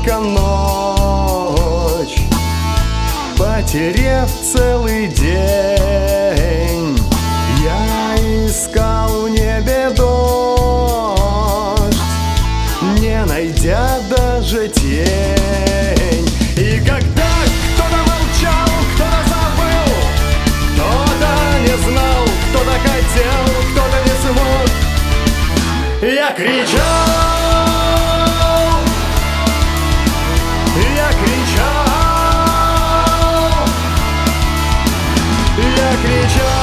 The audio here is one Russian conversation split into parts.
только ночь, потеряв целый день. Я искал в небе дождь, не найдя даже тень. И когда кто-то молчал, кто-то забыл, кто-то не знал, кто-то хотел, кто-то не смог, я кричал, я кричал, я кричал.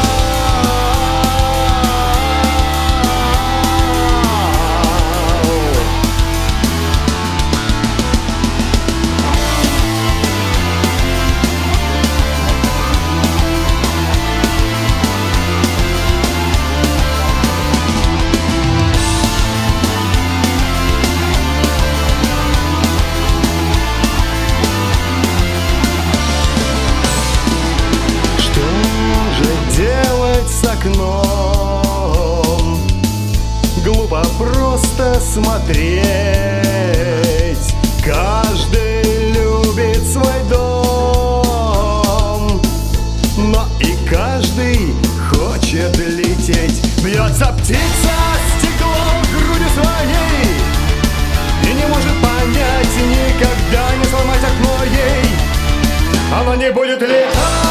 С окном глупо просто смотреть. Каждый любит свой дом, но и каждый хочет лететь. Бьется птица о стекло груди своей и не может понять, никогда не сломать окно ей. Оно не будет летать.